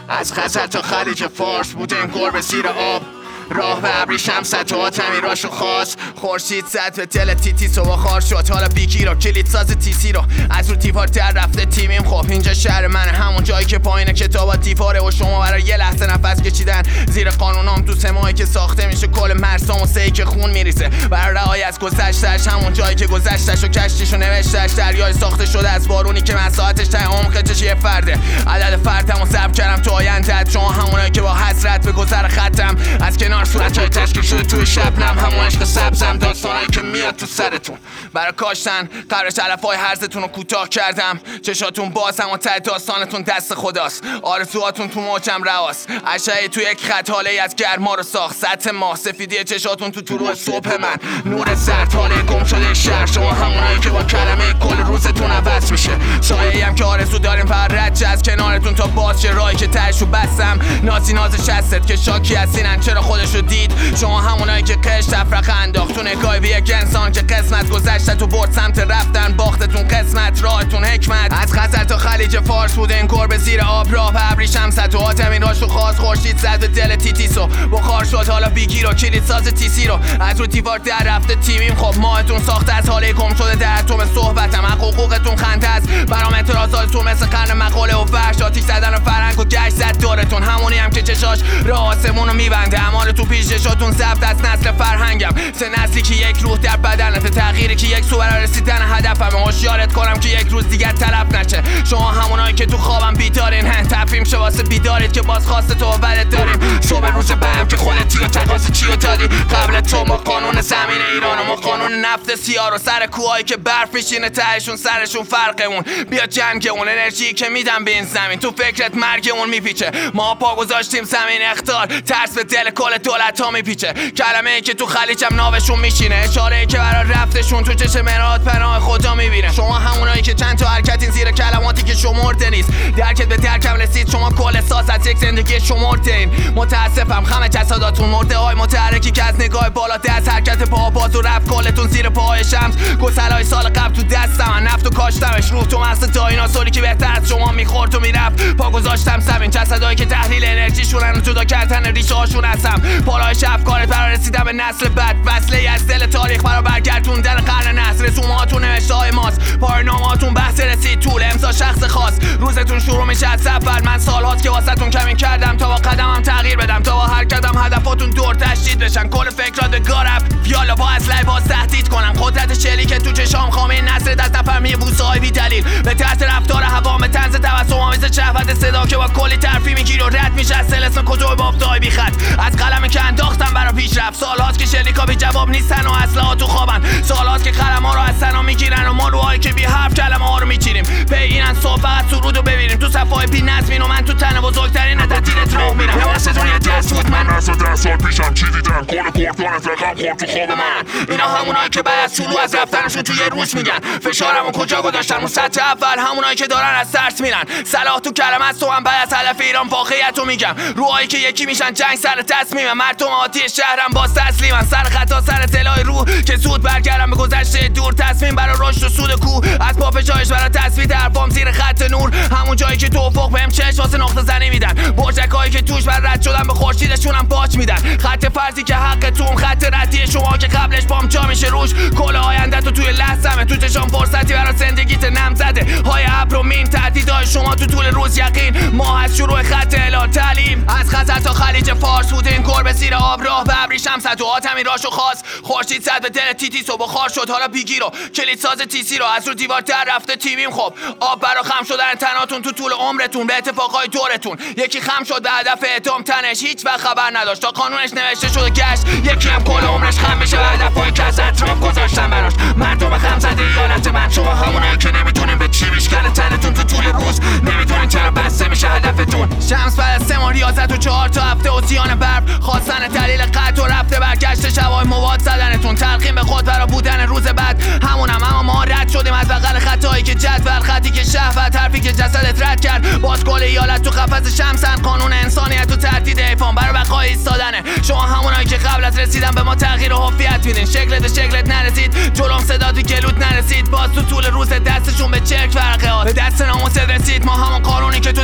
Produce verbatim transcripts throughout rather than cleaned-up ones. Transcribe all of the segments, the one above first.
از خزر تا خلیج فارس بود انگار به زیر آب. راه به ابری شمس تو آتمی راشو خواست. خورشید زد به دل تیتیس و بخار شد. حالا بیگی رو کلید ساز تیسی رو از رو دیوار در رفته تیمیم. خب اینجا شهر منه، همون جایی که پایین کتابا دیواره و شما برای یه لحظه نفس کشیدن زیر قانونام تو سمایی که ساخته میشه کل مرسام و سهی که خون میریزه برای رهایی از گذشته‌اش. همون جایی که گذشته‌ش و کشتیش و نوشته‌اش دریای ساخته شده از بارونی که مساحتش ته عمقش یه فرده. عدد فردمو ضرب کردم تو آینده‌ات، شما همونایی که با حسرت به گذر خطم از کنار صورت‌های تشکیل شده توی شبنم. همون عشق سبزم، داستانایی که میاد تو سرتون برای کاشتن قبر علف‌های هرزتون رو کوتاه کردم. چشاتون بازم و ته داستانتون دست خداست. آرزوهاتون تو موجم رواست. اشعه تو یک خط حاله از گرما رو ساخت. سطح ماه سفیدی چشاتون تو طلوع صبح من. نور زرد حاله گم شده شهر، شما همونایی که با کلمه کل روزتون عوض میشه. سایه‌ای هم که آرزو داریم فقط رد از کنارتون تا باز شه راهی که تهشو بستم. نازی ناز شستت که شاکی هستینن چرا خودشو دید. شما همونایی که قش تفرقه انداخت تو نگاهی به یک انسان که قسمت گذشته تو برد سمت رفتن. باختتون قسمت، راهتون حکمت. از خزر تا خلیج فارس بود انگار به زیر آب. راه به ابری شمس تو آتمین راشو خواست. خورشید زد به دل تیتیس و بخار شد. حالا بیگی رو کلید ساز تیسی رو از رو دیوار در رفته تیمیم. خب ماهتون ساخته از حاله گم شده در اتم صحبتم. حق حقوقتون خنده است برام اعتراضاتتون مثل قرن مقاله و فرش. آتیش زدن و فرهنگ و گشت زد دورتون. همونی هم که چشاش راه آسمونو میبنده. اعمال تو پیش چشاتون ضبط از نسل فرهنگم. سه نسلی که یک روح در بدنته، تغییری که یک سو برای رسیدن هدفمه. هوشیارت کنم که یک روز دیگه تلف نشه. شما همونایی که تو خوابم بیدارین، هن تفهیم شه واسه بیدارید که باز خواست تو ولت داریم. صبح روز بعد که خودتی و تقاضی چی رو دادی قبل تو. ما قانون زمین ایران و ما قانون نفت سیاه رو سر کوهایی که برف میشینه تهشون سرشون فرقمون. بیا جنگ اون انرژی که میدم به این زمین تو فکرت مرگ اون میپیچه. ما پا گذاشتیم زمین اختار، ترس به دل کل دولت ها میپیچه. کلمه ای که تو خلیجم ناوشون میشینه، اشاره ای که برای رفتشون تو چشم مراد پناه خدا میبینه. شما همونایی که چند تا حرکتین زیر کلماتی که شمرده نیست. درکت به درکم رسید، شما کل ساز از یک زندگی شمرده این. متاسفم خم جساداتون مرده های متحرکی که از نگاه بالاتر از حرکت پا باز و رفت کلتون زیر پاهای شمس. گسلای سال قبل تو دستم نفت و کاشتمش. روح تو مغز دایناسوری که بهتر از شما میخورد و میرفت. پا گذاشتم زمین جسدایی که تحلیل انرژیشونن و جدا کردن ریشه هاشون هستم. پالایش افکارت برای رسیدن به نسل بعد، وصله از دل تاریخ برای برگردوندن قرن نسل. رسوماتون نوشته های ماست، پایانامه‌هاتون بحث رسید طول امضا شخص خاص. روزتون شروع میشه از اول. من سالهاست که واسهتون کمین کردم تا با قدمم تغییر بدم، تا با هر قدم هدفاتون دور تشدید بشن. کل فکرات به گارب یالا با اسلحه باز تهدید کنم. قدرت شلی که تو چشام خامه نسل دست نفهمی بوسه های بی دلیل به تحت رفتار هوا به طنز تبسم آمیز شهوت صدا که با کلی ترفی میگیره و رد میشه از سلسم کجای بافتای بی خط. از قلمی که انداختم برا پیشرفت. سالهاست که شلیکا بی جواب نیستن و اسلحه تو خوابن. سالهاست که قلم‌ها رو از سنا میگیرن و ما روهایی که بی حرف کلمه ها رو میچینیم. پی اینن صبح فقط سرودو ببینیم تو صفای بی نظمین و من تو تن بزرگترین تدیرت راه میرم. حواستون یه دست بود من از ده سال پیشم چی دیدم. کل کورتوانت رقم خورد تو خواب من. اینا همونایی که بعد از شروع از رفتنشون توی روز میگن فشارمو کجا گذاشتن اون سطح اول. همونایی که دارن از ترس میرن. صلاح تو کلمه است و هم بعد از هدف ایران واقعیتو میگم. روحایی که یکی میشن جنگ سر تصمیمه. مردم عادی شهرم باز تسلیمن. سر خطا سر طلای روح که زود برگردم به گذشته دور. تصمیم برای رشد و سود کو از پافشایش برای تثبیت حرفام زیر خط نور. همون جایی که تو افق بهم چش واسه نقطه زنی میدن. برجکایی که توش بر رد شدن به خورشیدشون هم باج میدن. خط فرضی که حق توم، خط ردی شما که قبلش پام جا میشه روش. کل آینده تو توی لحظمه. تو چشام فرصتی برای زندگیت نم زده. های ابر و مین تهدیدهای شما تو طول روز یقین. ما از شروع خط اعلان تعلیم از خزر تا خلیج فارس بود انگار به زیر آب. راه به ابری شمس تو آتمی راشو خواست. خورشید زد به دل تیتیس و بخار شد. حالا بیگی رو کلید ساز تیسی رو از رو دیوار در رفته تیمیم. خب آب برا خم شدن تناتون تو طول عمرتون به اتفاقای دورتون. یکی خم شد به هدف اعدام تنش، هیچ وقت خبر نداشت تا قانونش نوشته شده گشت. یکی هم کل عمرش خم میشه به هدفای که از اطراف گذاشتن براش. مردم خم زده ایالت من. شما همونایی که نمیتونین به چی میشکنه تنتون تو طول روز. نمیدونین چرا بسته میشه هدفتون. شمس بعد از سه ماه ریاضت و چهار تا هفته و زیان برف خواستن دلیل قطع و رفته برگشت شبای مواد زدنتون. تلقیم به خود برا بودن روز بعد همونم. اما ما رد شدیم از بغل خطایی که جدول، خطی که شهوت، حرفی که جسدت رد کرد. باز کل ایالت تو قفس شمسن. قانون انسانیت و تهدید حیفان برای بقای ایستادنه. شما همونایی که قبل از رسیدن به ما تغییر و هویت میدین. شکلت شکلت نرسید، جلوم صدا تو گلوت نرسید. باز تو طول روز دستشون به چرک فرقه ها به دست ناموست رسید. ما همون قانونی که تو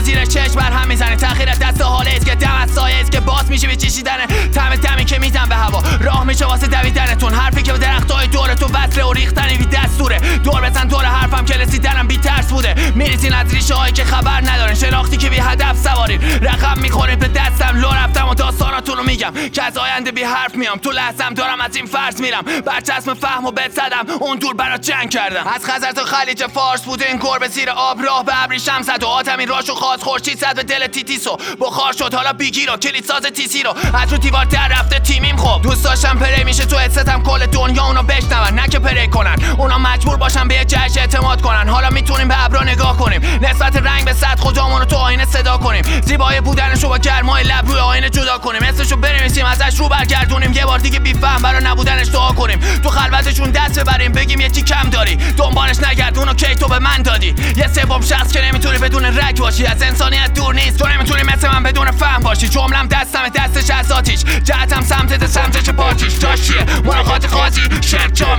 زیر چشم بر هم میزنی تأخیر دست حاله که دم از سایه است که باز میشه به چشیدن طعم دمی که میزن به هوا راه میشه واسه دویدنتون حرفی که به درختای دورتون وصله و ریختنی بی دستوره دور بزن دور حرفم که رسیدنم بی ترس بوده میریزین از ریشه هایی که خبر ندارین شناختی که بی هدف سوارین رقم میخورین به دستم لو رفتم و داستاناتون رو میگم که از آینده بی حرف میام تو لحظم دارم از این فرض میرم برچسب فهم و بد زدم اون دور برات جنگ کردم از خزر تا خلیج فارس بود این گربه زیر آب راه به ابریشم زد و آتمین راشو خواست خورشید زد به دل تیتیسو بخار شد حالا بیگیر و کلید ساز تیسی رو از رو دیوار در رفته تیمیم خب دوست داشتم پری میشه تو حستم کل دنیا اونو بشنون نه که پری کنن اونا مجبور باشن به یه جهش اعتماد کنن حالا میتونیم به ابرا نگاه کنیم نسبت رنگ به صد خودمون رو تو آینه صدا کنیم زیبای بودنشو با گرمای لب روی آینه جدا کنیم اسمشو بنویسیم ازش رو برگردونیم یه بار دیگه بی‌فهم برا نبودنش دعا کنیم تو خلوتشون دست ببریم بگیم یه چی کم داری دنبالش نگرد اونو کی تو به من دادی یه سوم شخص که نمیتونی بدون رگ باشی از انسانیت دور نیست تو نمیتونی مثل من بدون فهم باشی جملم دستم دستش از آتیش جهتم سمت سمتش پارتیش جاش چیه ملاقات خاصی شرک جام